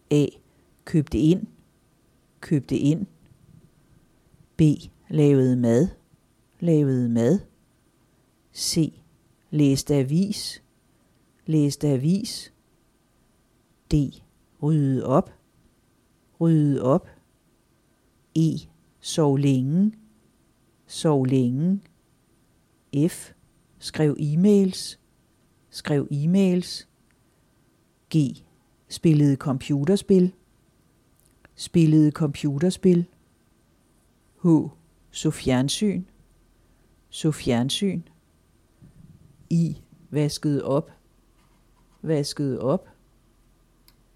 A. Købte ind. B. Lavede mad. C. Læste avis. D. Ryddede op. E. Sov længe. F. Skrev e-mails. G. Spillede computerspil. H. Så fjernsyn. I. Vaskede op.